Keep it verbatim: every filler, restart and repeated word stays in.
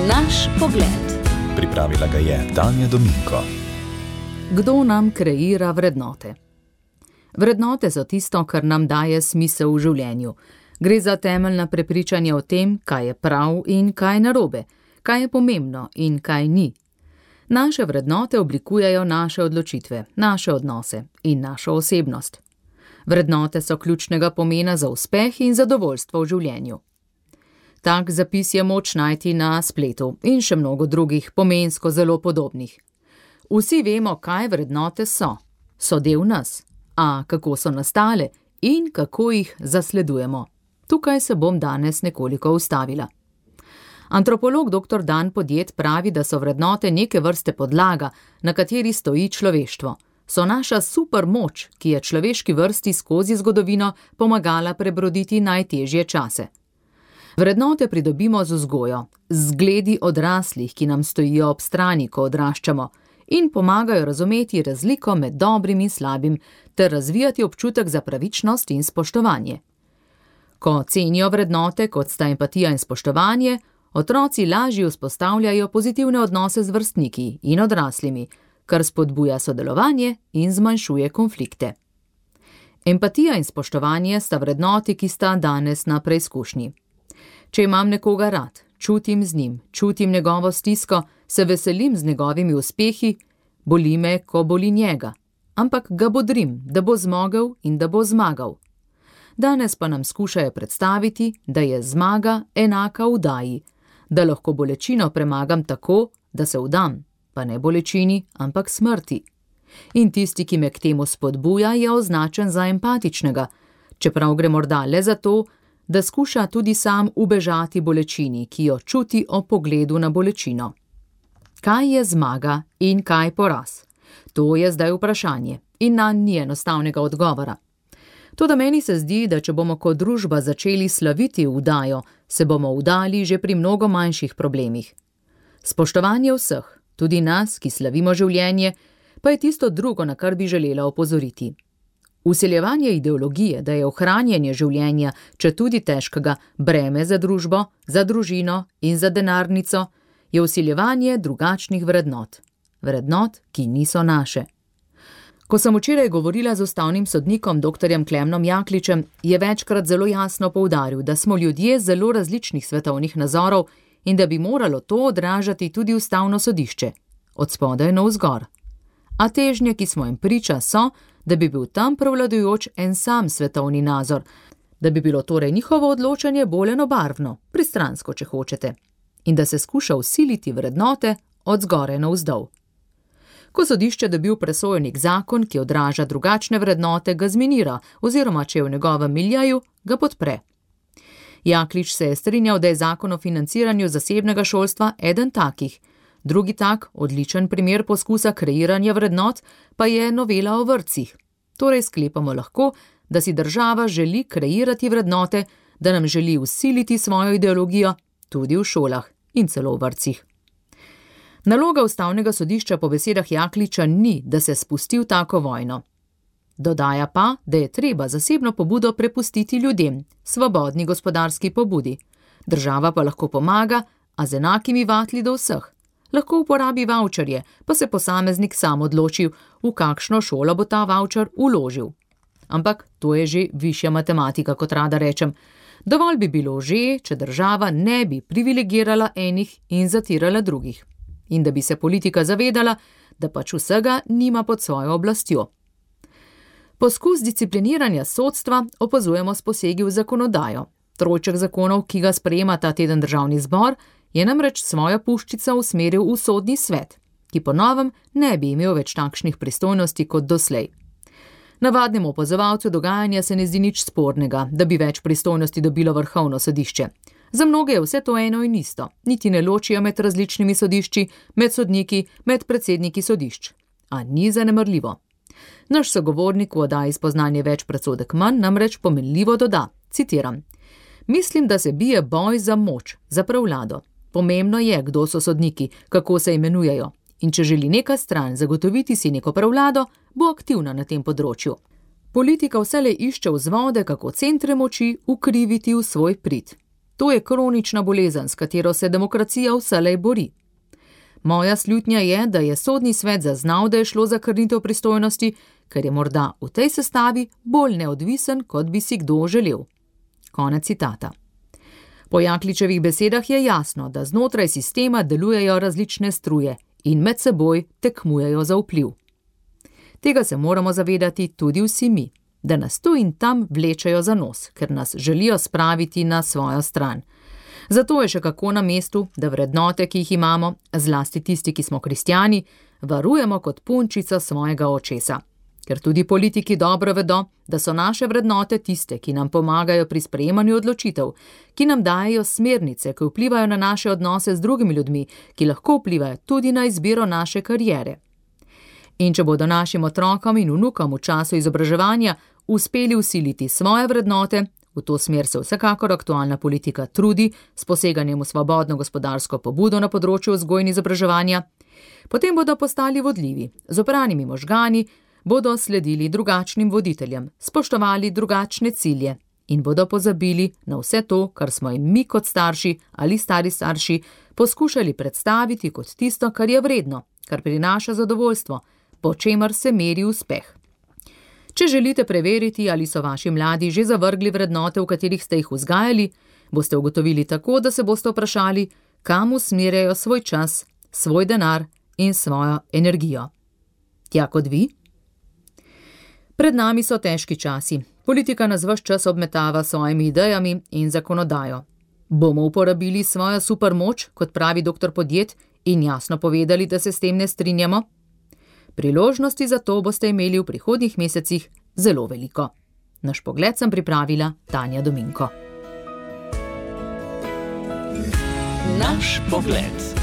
Naš pogled. Pripravila ga je Tanja Dominko. Kdo nam kreira vrednote? Vrednote so tisto, kar nam daje smisel v življenju. Gre za temeljna prepričanja o tem, kaj je prav in kaj je narobe, kaj je pomembno in kaj ni. Naše vrednote oblikujejo naše odločitve, naše odnose in našo osebnost. Vrednote so ključnega pomena za uspeh in zadovoljstvo v življenju. Tak zapis je moč najti na spletu in še mnogo drugih pomensko zelo podobnih. Vsi vemo, kaj vrednote so. So del nas. A kako so nastale in kako jih zasledujemo. Tukaj se bom danes nekoliko ustavila. Antropolog doktor Dan Podjed pravi, da so vrednote neke vrste podlaga, na kateri stoji človeštvo. So naša super moč, ki je človeški vrsti skozi zgodovino pomagala prebroditi najtežje čase. Vrednote pridobimo z vzgojo, z zgledi odraslih, ki nam stojijo ob strani, ko odraščamo, in pomagajo razumeti razliko med dobrim in slabim, ter razvijati občutek za pravičnost in spoštovanje. Ko cenijo vrednote, kot sta empatija in spoštovanje, otroci lažje vzpostavljajo pozitivne odnose z vrstniki in odraslimi, kar spodbuja sodelovanje in zmanjšuje konflikte. Empatija in spoštovanje sta vrednoti, ki sta danes na preizkušnji. Če imam nekoga rad, čutim z njim, čutim njegovo stisko, se veselim z njegovimi uspehi, boli me, ko boli njega, ampak ga bodrim, da bo zmogel in da bo zmagal. Danes pa nam skušajo predstaviti, da je zmaga enaka vdaji, da lahko bolečino premagam tako, da se vdam, pa ne bolečini, ampak smrti. In tisti, ki me k temu spodbuja, je označen za empatičnega, čeprav gre morda le za to, da skuša tudi sam ubežati bolečini, ki jo čuti ob pogledu na bolečino. Kaj je zmaga in kaj poraz? To je zdaj vprašanje in nanj ni enostavnega odgovora. Toda meni se zdi, da če bomo kot družba začeli slaviti vdajo, se bomo vdali že pri mnogo manjših problemih. Spoštovanje vseh, tudi nas, ki slavimo življenje, pa je tisto drugo, na kar bi želela opozoriti. Vsiljevanje ideologije, da je ohranjanje življenja, če tudi težkega, breme za družbo, za družino in za denarnico, je vsiljevanje drugačnih vrednot. Vrednot, ki niso naše. Ko sem včeraj govorila z ustavnim sodnikom doktorjem Klemnom Jakličem, je večkrat zelo jasno poudaril, da smo ljudje zelo različnih svetovnih nazorov in da bi moralo to odražati tudi ustavno sodišče, od spodaj navzgor. A težnje, ki smo jim priča, so, da bi bil tam prevladujoč en sam svetovni nazor, da bi bilo torej njihovo odločanje bolj enobarvno, pristransko, če hočete, in da se skuša vsiliti vrednote od zgoraj navzdol. Ko sodišče dobi v presojo nek zakon, ki odraža drugačne vrednote, ga zminira, oziroma če je v njegovem miljaju, ga podpre. Jaklič se je strinjal, da je zakon o financiranju zasebnega šolstva eden takih. Drugi tak, odličen primer poskusa kreiranja vrednot, pa je novela o vrtcih. Torej sklepamo lahko, da si država želi kreirati vrednote, da nam želi vsiliti svojo ideologijo tudi v šolah in celo v vrtcih. Naloga ustavnega sodišča po besedah Jakliča ni, da se spusti v tako vojno. Dodaja pa, da je treba zasebno pobudo prepustiti ljudem, svobodni gospodarski pobudi. Država pa lahko pomaga, a z enakimi vatli do vseh. Lahko uporabi vavčerje, pa se posameznik sam odločil, v kakšno šolo bo ta vavčer vložil. Ampak to je že višja matematika, kot rada rečem. Dovolj bi bilo že, če država ne bi privilegirala enih in zatirala drugih. In da bi se politika zavedala, da pač vsega nima pod svojo oblastjo. Poskus discipliniranja sodstva opazujemo s posegi v zakonodajo. Trojček zakonov, ki ga sprejema ta teden državni zbor, je namreč svojo puščico usmeril v sodni svet, ki po novem ne bi imel več takšnih pristojnosti kot doslej. Navadnemu opazovalcu dogajanja se ne zdi nič spornega, da bi več pristojnosti dobilo vrhovno sodišče. Za mnoge je vse to eno in isto, niti ne ločijo med različnimi sodišči, med sodniki, med predsedniki sodišč. A ni zanemarljivo. Naš sogovornik v oddaji Spoznanje več predsodek manj namreč pomenljivo doda, citiram: Mislim, da se bije boj za moč, za prevlado. Pomembno je, kdo so sodniki, kako se imenujejo. In če želi neka stran zagotoviti si neko prevlado, bo aktivna na tem področju. Politika vselej išče vzvode, kako centre moči ukriviti v svoj prid. To je kronična bolezen, s katero se demokracija vselej bori. Moja slutnja je, da je sodni svet zaznal, da je šlo za krnitev pristojnosti, ker je morda v tej sestavi bolj neodvisen, kot bi si kdo želel. Konec citata. Po Jakličevih besedah je jasno, da znotraj sistema delujejo različne struje in med seboj tekmujejo za vpliv. Tega se moramo zavedati tudi vsi mi, da nas tu in tam vlečejo za nos, ker nas želijo spraviti na svojo stran. Zato je še kako na mestu, da vrednote, ki jih imamo, zlasti tisti, ki smo kristjani, varujemo kot punčica svojega očesa. Ker tudi politiki dobro vedo, da so naše vrednote tiste, ki nam pomagajo pri sprejemanju odločitev, ki nam dajejo smernice, ki vplivajo na naše odnose z drugimi ljudmi, ki lahko vplivajo tudi na izbiro naše kariere. In če bodo našim otrokom in vnukom v času izobraževanja uspeli vsiliti svoje vrednote, v to smer se vsekakor aktualna politika trudi s poseganjem v svobodno gospodarsko pobudo na področju vzgoje in izobraževanja, potem bodo postali vodljivi, z opranimi možgani, bodo sledili drugačnim voditeljem, spoštovali drugačne cilje in bodo pozabili na vse to, kar smo jim mi kot starši ali stari starši poskušali predstaviti kot tisto, kar je vredno, kar prinaša zadovoljstvo, po čemer se meri uspeh. Če želite preveriti, ali so vaši mladi že zavrgli vrednote, v katerih ste jih vzgajali, boste ugotovili tako, da se boste vprašali, kam usmerjajo svoj čas, svoj denar in svojo energijo. Tja kot vi? Pred nami so težki časi. Politika nas ves čas obmetava s svojimi idejami in zakonodajo. Bomo uporabili svojo supermoč, kot pravi doktor Podjet, in jasno povedali, da se s tem ne strinjamo? Priložnosti za to boste imeli v prihodnjih mesecih zelo veliko. Naš pogled sem pripravila Tanja Dominko. Naš pogled.